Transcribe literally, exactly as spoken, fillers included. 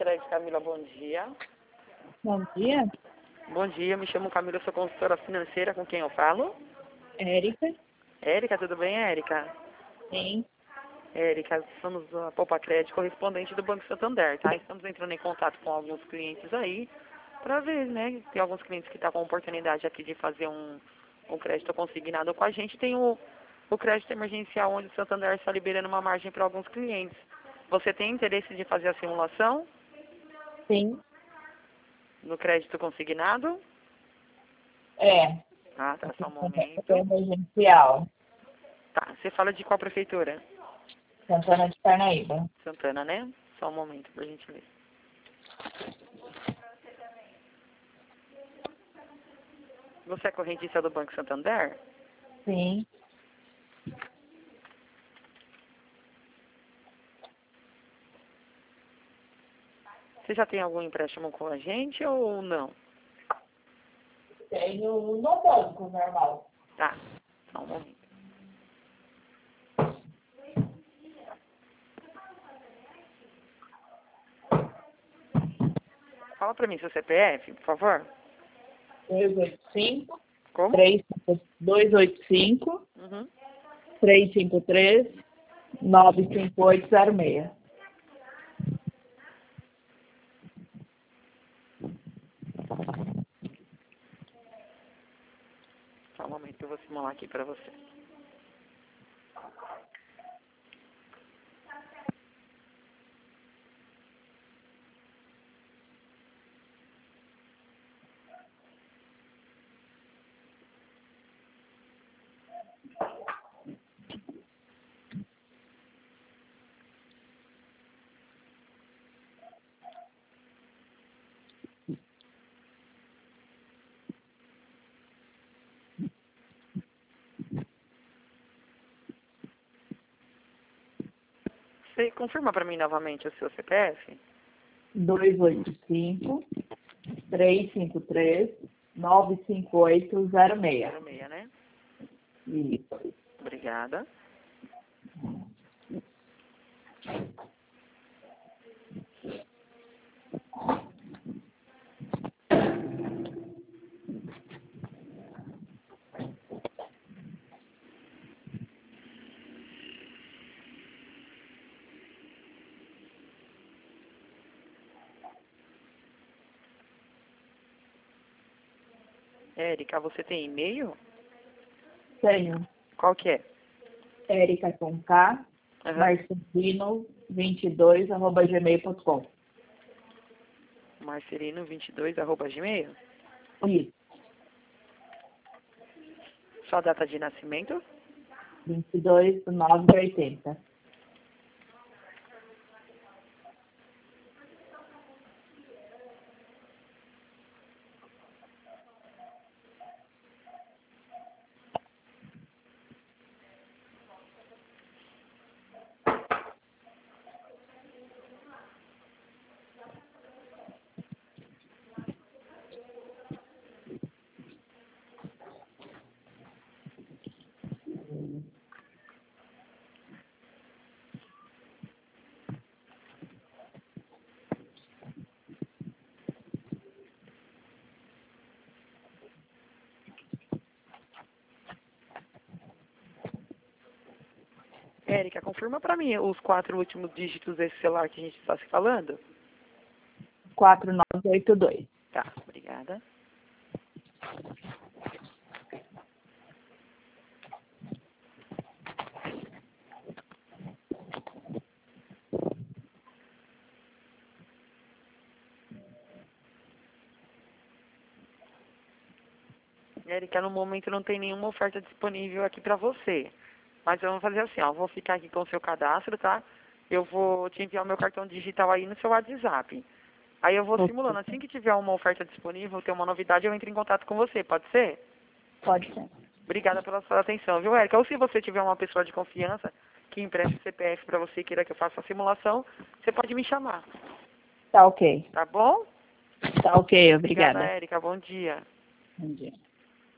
Crédito, Camila, bom dia. Bom dia, Bom dia, me chamo Camila, sou consultora financeira, com quem eu falo? Érica. Érica, tudo bem, Érica? Sim. Érica, somos a Poupa Crédito, correspondente do Banco Santander, tá? Estamos entrando em contato com alguns clientes aí, para ver, né? Tem alguns clientes que estão com a oportunidade aqui de fazer um, um crédito consignado com a gente. Tem o, o crédito emergencial, onde o Santander está liberando uma margem para alguns clientes. Você tem interesse de fazer a simulação Sim. no crédito consignado? É. Ah, tá, só um momento. É emergencial. Tá, você fala de qual prefeitura? Santana de Parnaíba. Santana, né? Só um momento, por gentileza. Você é correntista do Banco Santander? Sim. Você já tem algum empréstimo com a gente ou não? Tenho no banco normal. Tá, só um momento. Fala pra mim seu C P F, por favor. dois oito cinco, Como? três oito cinco, Uhum. três cinco três, nove cinco oito zero seis. Só um momento que eu vou simular aqui pra você. Você confirma pra mim novamente o seu C P F? dois oito cinco, três cinco três, nove cinco oito zero seis. zero seis, né? Isso. Obrigada. Érica, você tem e-mail? Tenho. Qual que é? Érica com K, Uhum. marcelino vinte e dois, arroba gmail ponto com. marcelino vinte e dois, arroba gmail? Isso. Sua data de nascimento? vinte e dois de nove de oitenta. Érica, confirma pra mim os quatro últimos dígitos desse celular que a gente está se falando. quatro nove oito dois. Tá, obrigada. Érica, no momento não tem nenhuma oferta disponível aqui pra você. Mas vamos fazer assim, ó, eu vou ficar aqui com o seu cadastro, tá? Eu vou te enviar o meu cartão digital aí no seu WhatsApp. Aí eu vou simulando. Assim que tiver uma oferta disponível, ter uma novidade, eu entro em contato com você, pode ser? Pode ser. Obrigada pela sua atenção, viu, Érica? Ou se você tiver uma pessoa de confiança que empreste o C P F pra você e queira que eu faça a simulação, você pode me chamar, Tá ok. tá bom? Tá ok, Obrigada, obrigada. Érica. Bom dia. Bom dia.